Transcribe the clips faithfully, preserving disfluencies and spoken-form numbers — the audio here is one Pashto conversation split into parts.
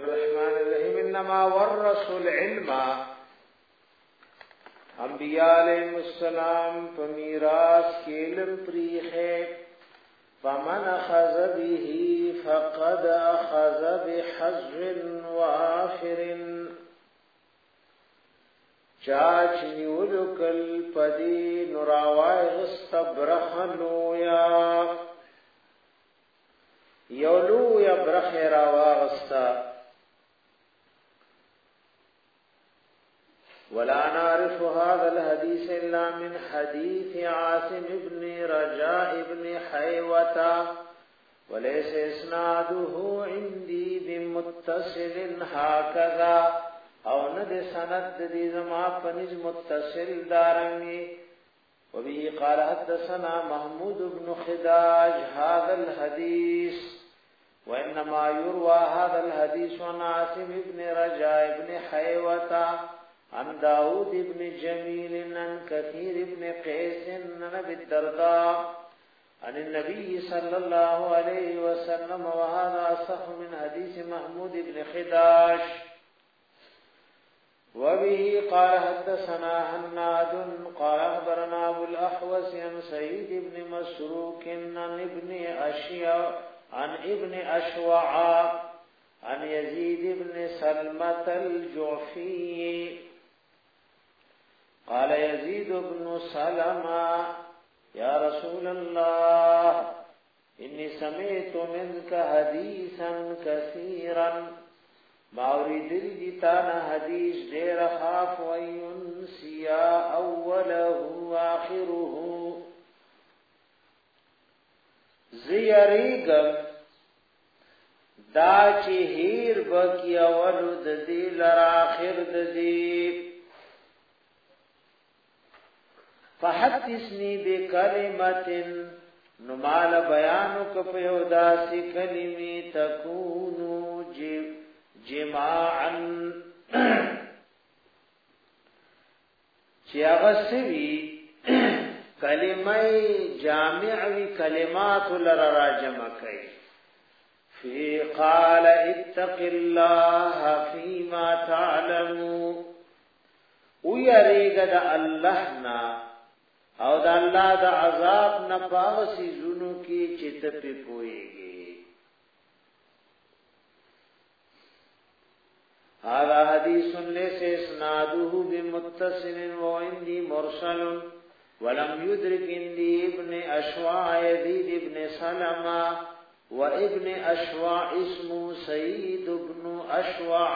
الرحمن الرحیم انما ورثوا العلم انبیاء علیہ السلام په میراث کې علم پریخه فمن اخذ به فقد اخذ بحظ وافر چاچ نیولو کل پدی نراوائی غست برخلو یا یولو یا برخ راوا غستا ولا نعرف هذا الحديث إلا من حديث عاصم بن رجاء بن حيوة وليس إسناده عندي بمتصل هكذا او ند سند دي زما پنځ متصل دارنګي وبه قال حدثنا محمود بن خداج هذا الحديث وانما يروى هذا الحديث عن عاصم بن رجاء بن حيوة عن داود بن جميل عن كثير بن قيس عن ابي الدرداء عن النبي صلى الله عليه وسلم وهذا صح من حديث محمود بن خداج وبه قال حدثنا حناد قال اخبرنا ابو الاحوص عن سعيد بن مسروق عن ابن اشياء عن ابن اشوع عن يزيد بن سلمة الجعفي قال يزيد بن سلمة يا رسول الله اني سمعت منك حديثا كثيرا باوری دل دیتانا حدیث دیر خاف وینسیا اوله آخره زیریگم دا چی هیر بکی اولو ددی لراخر ددی فحدثنی بکلمت نمال بیانو کپیودا سی کلمی تکونو جب جماعا چیاغسوی کلمه جامعوی کلمات لررا جمع کئی فی قال اتق اللہ فیما تعلمو او یریگ دا اللہنا او دا اللہ دا عذاب نپاغسی زنو کی چت پی پوئیگی هذا حديث ليس اسناده بمتصل وعندي مرسل ولم يدرك عندي ابن اشواع يزيد بن سلمة وابن اشواع اسمه سيد بن اشواع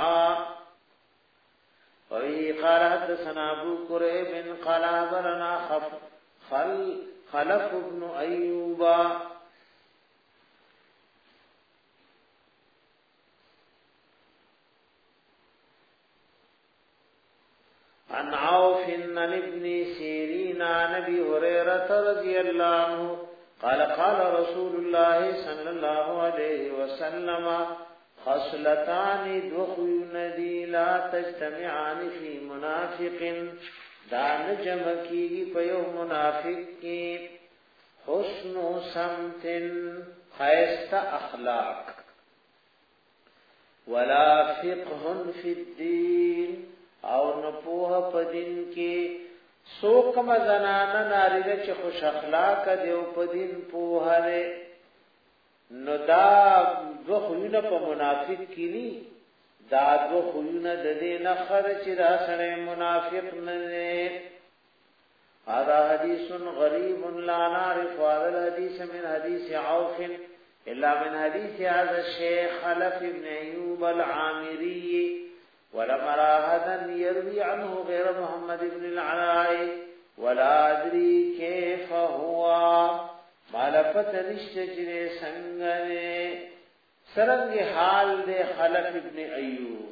وهي قال حدثنا ابو كريب قال اخبرنا خلف بن ايوب عن عوف عن ابن سيرين عن ابي هريره رضي الله عنه قال قال رسول الله صلى الله عليه وسلم خصلتان دخل ندي لا تجتمعان في منافق دان جمع کی پیو منافق کی حسن سمت خیست اخلاق ولا فقه في الدين او نپوه پدین کې سوک مزنانا ناریده چه خوش اخلاق دیو پدین پوه ده نو دا دو خویون پا منافق کی نی دا دو خویون دده نخر چه دا سر منافق نده هذا حدیث غریب لا نعرف هذا الحديث من حديث عوف الا من حديث هذا الشيخ خلف بن ايوب العامري ولم ارى احدا يروي عنه غير محمد بن العلاء ولا ادري كيف هو مالفت نشجره سنگنے سرنگ حال دے خلف ابن ایوب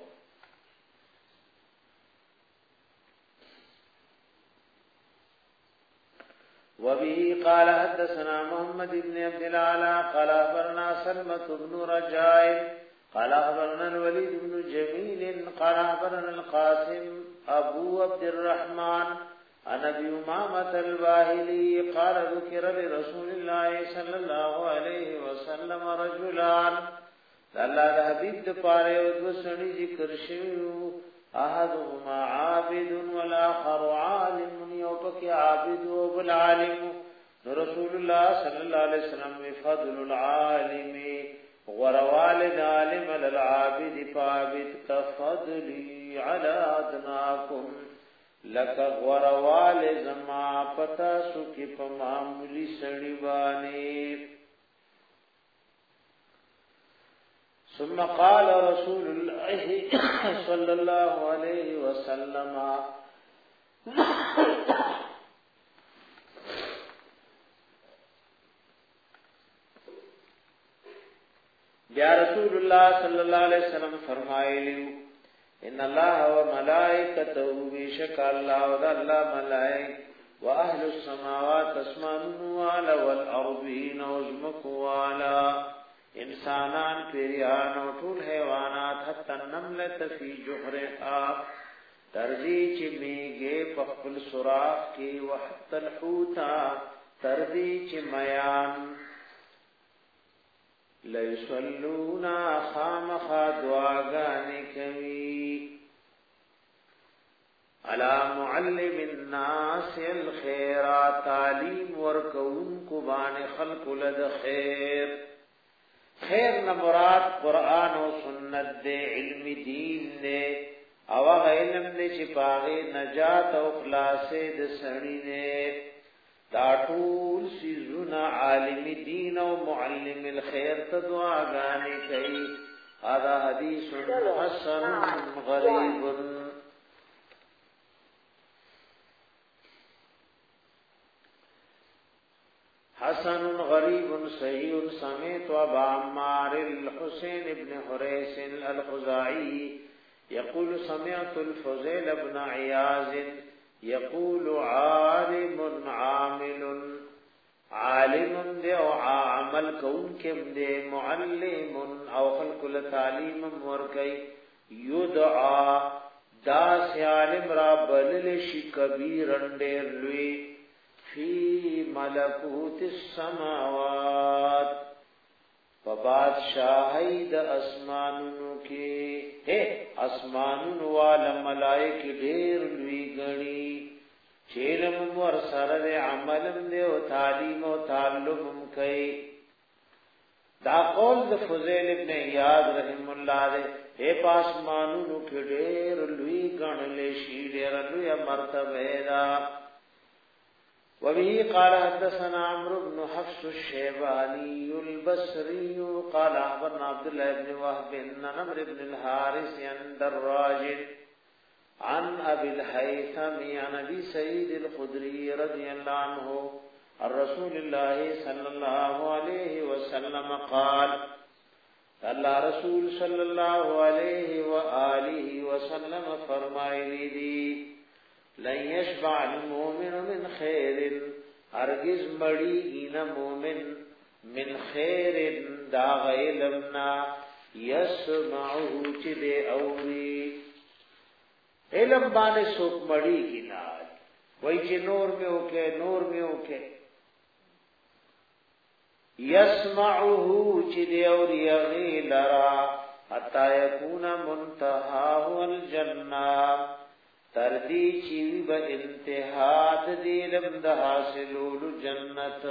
وبه قال حدثنا محمد بن عبد الاعلى قال اخبرنا سلمة بن رجاء قال اخبرنا الوليد بن جميل قال اخبرنا القاسم ابو عبد الرحمن عن ابي امامة الباهلي قال ذكر لرسول الله صلى الله عليه وسلم رجلان الله د حبيب د پاره او د سړي ذکر شوی احدهما عابد والاخر عالم یو پکې عابد او بل عالم رسول الله صلی الله علیه وسلم فضل العالم غروال العالم للعابد فعابد كفضلي على ادناكم لك غروال زما پتا سو کې په معمولی سړي باندې. ثم قال رسول الله صلى الله عليه وسلم یا رسول الله صلی الله علیه وسلم فرمایلی ان الله وملائکته بیشک الله و الله ملائک واهل السماوات اسمان والارضین وزمکوالا انسانان پیریان او ټول حیوانات حتی النملة فی جحرها ترزی چې میګه په خپل سوراخ کې وحت الحوتا ترزی چې میان لیسولونا خامخا دعاگانی کوي علا معلم الناس الخیرات تعلیم ورکون کو بان خلق لد خیر خیر نہ مراد قرآن و سنت دے علم دین دے او علم دے چپاغے نجات و خلاص دے سڑی دے دا ټول سيزونه عالم دین او معلم الخير تدعا غاني کوي. هذا حديث حسن غريب. حسن غريب صحيح. سمعت ابا عمار الحسين بن حريث الخزاعي يقول سمعت الفضيل بن عياض يقول عالم عامل عالم دے او عمل کون کم دے معلم او خلق لتعلیم ورکی یدعا دا سی عالم را بلل شی کبیرن دیر لوی فی ملکوت السماوات فبادشاہی دا اسمانونو کی اے اسمانونو والا ملائک دیر لوی گنی چیلم ور سره عملم دے و تعلیم و تعلم کئی. دا قول دا فضیل ابن عیاض رحم اللہ دے اے پاسمانونو کی دیر لوی گن لیشی دیر لوی مرتبہ دا. وبه قال حدثنا عمرو بن حفص الشيباني البصري قال أخبرنا عبد الله بن وهب بن عمرو بن الحارث عن دراج عن أبي الهيثم عن أبي سعيد الخدري رضي الله عنه عن رسول الله صلى الله عليه وسلم قال الله رسول صلى الله عليه وآله وسلم فرمائے دی لن يشبع المؤمن من خير ارگز مڑی نا مومن من خیر دا علمنا يسمعه چه دے اوری علم بانے سوک مڑی کی ناج وہی چه نور میں ہوکے نور میں ہوکے يسمعه چه دے اوری غیلرا حتی یکون منتحاه الجنہ تردی چیوی با انتحاد دیلم دا حاصلول جنت.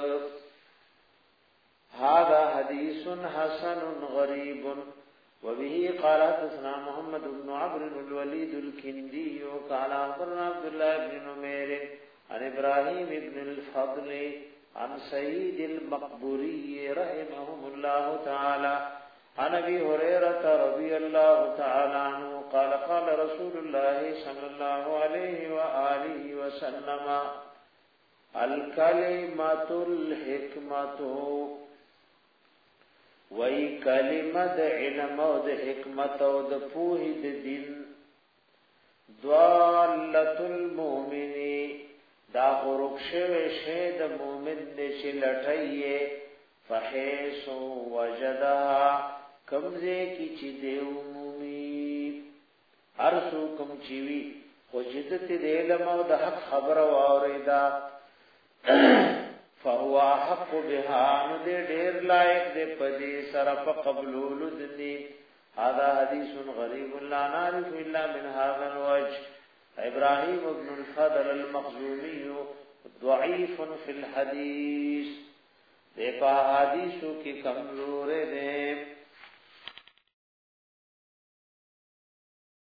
هذا حدیث حسن غریب. وبه قال حدثنا محمد بن عمرو الوليد الكندي قال أخبرنا عبد الله بن نمير عن إبراهيم بن الفضل عن سعيد المقبوري رحمهم الله تعالى عن ابي هريره رضي الله تعالى عنه قال قال رسول الله صلى الله عليه واله وسلم الكلمه الحكمه وای کلمه د علم او د حکمت او د پوهې د دین ضالت المؤمن دا غرقشه شه د مؤمن د شلټایه فحيث وجدها کمزه کی چې دیو مومي ارسو کم چیوی خو جدت د علم او د حق خبر او اوریدا فهو حق بها نو دې ډېر لایق دې پدې سره په قبول دني. هذا حديث غريب لا نعرف الا من هذا الوجه. ابراهيم بن الفضل المخزومي ضعيف في الحديث، دې په حدیثو کې کمزور دی.